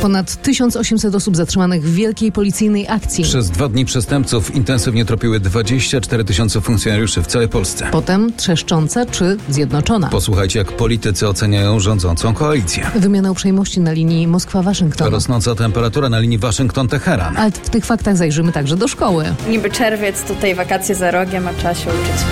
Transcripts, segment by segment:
Ponad 1800 osób zatrzymanych w wielkiej policyjnej akcji. Przez 2 dni przestępców intensywnie tropiły 24 000 funkcjonariuszy w całej Polsce. Potem trzeszcząca czy zjednoczona. Posłuchajcie, jak politycy oceniają rządzącą koalicję. Wymiana uprzejmości na linii Moskwa-Waszyngton. Rosnąca temperatura na linii Waszyngton-Teheran. Ale w tych faktach zajrzymy także do szkoły. Niby czerwiec, tutaj wakacje za rogiem, a trzeba się uczyć.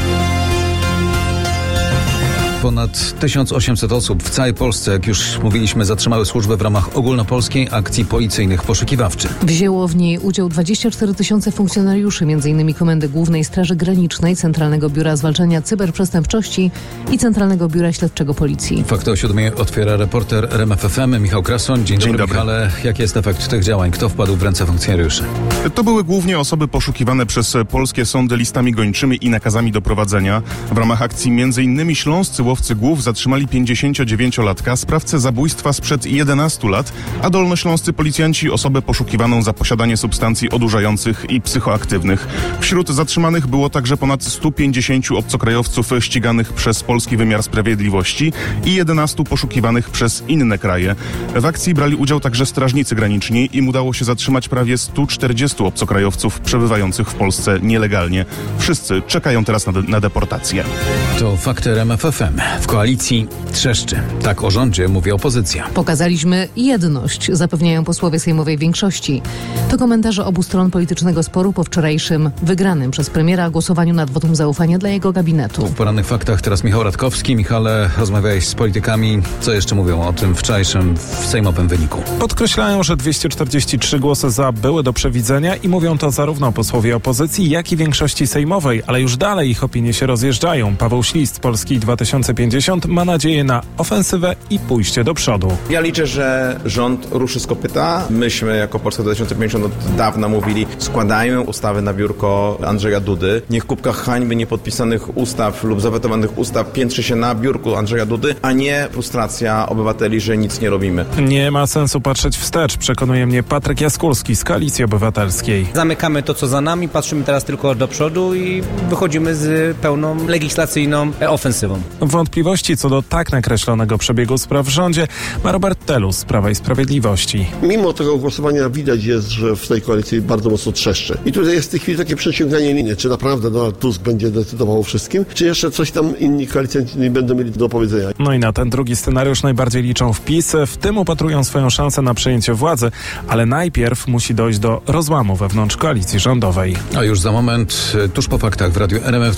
Ponad 1800 osób w całej Polsce, jak już mówiliśmy, zatrzymały służby w ramach ogólnopolskiej akcji policyjnych poszukiwawczych. Wzięło w niej udział 24 000 funkcjonariuszy, m.in. Komendy Głównej Straży Granicznej, Centralnego Biura Zwalczania Cyberprzestępczości i Centralnego Biura Śledczego Policji. Fakty o 7 otwiera reporter RMF FM Michał Krasoń. Dzień dobry. Michale, jaki jest efekt tych działań? Kto wpadł w ręce funkcjonariuszy? To były głównie osoby poszukiwane przez polskie sądy listami gończymi i nakazami doprowadzenia. W ramach akcji m.in. śląscy łowcy głów zatrzymali 59-latka, sprawcę zabójstwa sprzed 11 lat, a dolnośląscy policjanci osobę poszukiwaną za posiadanie substancji odurzających i psychoaktywnych. Wśród zatrzymanych było także ponad 150 obcokrajowców ściganych przez polski wymiar sprawiedliwości i 11 poszukiwanych przez inne kraje. W akcji brali udział także strażnicy graniczni. Im udało się zatrzymać prawie 140 obcokrajowców przebywających w Polsce nielegalnie. Wszyscy czekają teraz na deportację. To fakty RMF FM. W koalicji trzeszczy. Tak o rządzie mówi opozycja. Pokazaliśmy jedność, zapewniają posłowie sejmowej większości. To komentarze obu stron politycznego sporu po wczorajszym wygranym przez premiera głosowaniu nad wotum zaufania dla jego gabinetu. W porannych faktach teraz Michał Radkowski. Michale, rozmawiałeś z politykami. Co jeszcze mówią o tym wczorajszym sejmowym wyniku? Podkreślają, że 243 głosy za były do przewidzenia i mówią to zarówno posłowie opozycji, jak i większości sejmowej, ale już dalej ich opinie się rozjeżdżają. Paweł Ślist, Polski 2050, ma nadzieję na ofensywę i pójście do przodu. Ja liczę, że rząd ruszy z kopyta. Myśmy jako Polska 2050 od dawna mówili, składajmy ustawy na biurko Andrzeja Dudy. Niech kubka hańby niepodpisanych ustaw lub zawetowanych ustaw piętrzy się na biurku Andrzeja Dudy, a nie frustracja obywateli, że nic nie robimy. Nie ma sensu patrzeć wstecz, przekonuje mnie Patryk Jaskulski z Koalicji Obywatelskiej. Zamykamy to, co za nami, patrzymy teraz tylko do przodu i wychodzimy z pełną legislacyjną ofensywą. Wątpliwości co do tak nakreślonego przebiegu spraw w rządzie ma Robert Telus z Prawa i Sprawiedliwości. Mimo tego głosowania widać jest, że w tej koalicji bardzo mocno trzeszczy. I tutaj jest w tej chwili takie przeciąganie linii. Czy naprawdę Donald Tusk będzie decydował o wszystkim, czy jeszcze coś tam inni koalicjanci nie będą mieli do powiedzenia. No i na ten drugi scenariusz najbardziej liczą wPiS. W tym upatrują swoją szansę na przejęcie władzy, ale najpierw musi dojść do rozłamu wewnątrz koalicji rządowej. A już za moment, tuż po faktach w Radiu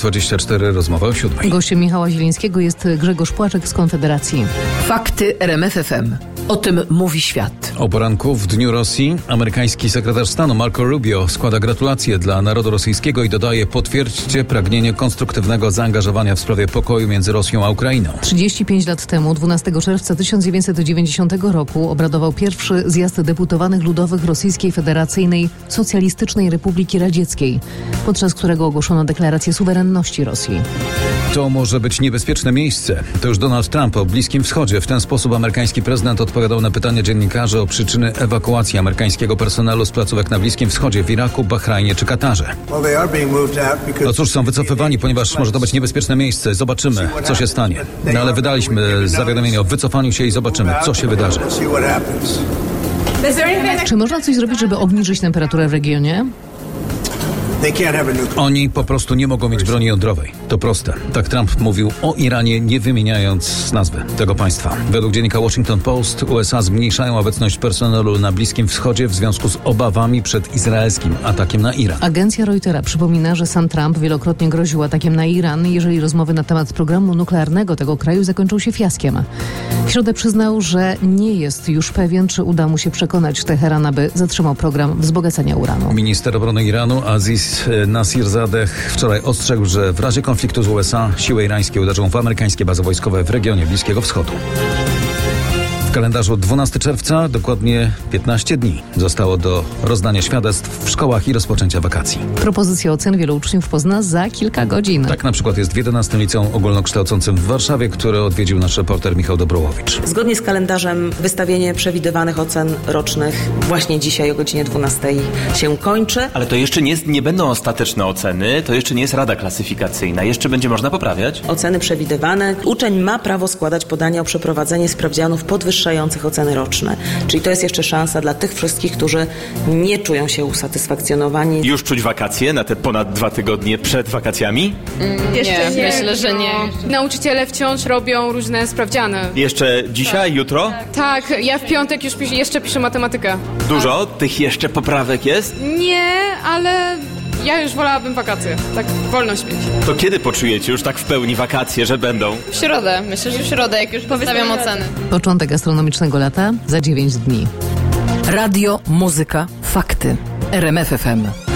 RMF24 rozmowa o 7. Gościem Michała Zielińskiego jest Grzegorz Płaczek z Konfederacji. Fakty RMF FM. O tym mówi świat. O poranku w Dniu Rosji amerykański sekretarz stanu Marco Rubio składa gratulacje dla narodu rosyjskiego i dodaje: potwierdźcie pragnienie konstruktywnego zaangażowania w sprawie pokoju między Rosją a Ukrainą. 35 lat temu, 12 czerwca 1990 roku obradował pierwszy zjazd deputowanych ludowych Rosyjskiej Federacyjnej Socjalistycznej Republiki Radzieckiej, podczas którego ogłoszono deklarację suwerenności Rosji. To może być niebezpieczne miejsce. To już Donald Trump o Bliskim Wschodzie. W ten sposób amerykański prezydent odpowiadał na pytania dziennikarzy o przyczyny ewakuacji amerykańskiego personelu z placówek na Bliskim Wschodzie, w Iraku, Bahrajnie czy Katarze. No cóż, są wycofywani, ponieważ może to być niebezpieczne miejsce. Zobaczymy, co się stanie. No ale wydaliśmy zawiadomienie o wycofaniu się i zobaczymy, co się wydarzy. Czy można coś zrobić, żeby obniżyć temperaturę w regionie? Oni po prostu nie mogą mieć broni jądrowej. To proste. Tak Trump mówił o Iranie, nie wymieniając nazwy tego państwa. Według dziennika Washington Post USA zmniejszają obecność personelu na Bliskim Wschodzie w związku z obawami przed izraelskim atakiem na Iran. Agencja Reutera przypomina, że sam Trump wielokrotnie groził atakiem na Iran, jeżeli rozmowy na temat programu nuklearnego tego kraju zakończą się fiaskiem. W środę przyznał, że nie jest już pewien, czy uda mu się przekonać Teheran, aby zatrzymał program wzbogacania uranu. Minister obrony Iranu Aziz Nasirzadeh wczoraj ostrzegł, że w razie konfliktu z USA siły irańskie uderzą w amerykańskie bazy wojskowe w regionie Bliskiego Wschodu. W kalendarzu 12 czerwca, dokładnie 15 dni, zostało do rozdania świadectw w szkołach i rozpoczęcia wakacji. Propozycja ocen wielu uczniów pozna za kilka godzin. Tak na przykład jest w 11 liceum ogólnokształcącym w Warszawie, które odwiedził nasz reporter Michał Dobrołowicz. Zgodnie z kalendarzem wystawienie przewidywanych ocen rocznych właśnie dzisiaj o godzinie 12 się kończy. Ale to jeszcze nie będą ostateczne oceny, to jeszcze nie jest rada klasyfikacyjna, jeszcze będzie można poprawiać. Oceny przewidywane. Uczeń ma prawo składać podanie o przeprowadzenie sprawdzianów podwyższonych podwyższających oceny roczne. Czyli to jest jeszcze szansa dla tych wszystkich, którzy nie czują się usatysfakcjonowani. Już czuć wakacje na te ponad 2 tygodnie przed wakacjami? Jeszcze nie. Myślę, że nie. Nauczyciele wciąż robią różne sprawdziany. Jeszcze dzisiaj, jutro? Tak, ja w piątek już jeszcze piszę matematykę. Dużo tych jeszcze poprawek jest? Nie, ale ja już wolałabym wakacje. Tak, wolność mieć. To kiedy poczujecie już tak w pełni wakacje, że będą? W środę. Myślę, że w środę, jak już powystawiam oceny. Początek astronomicznego lata za 9 dni. Radio, muzyka, fakty. RMF FM.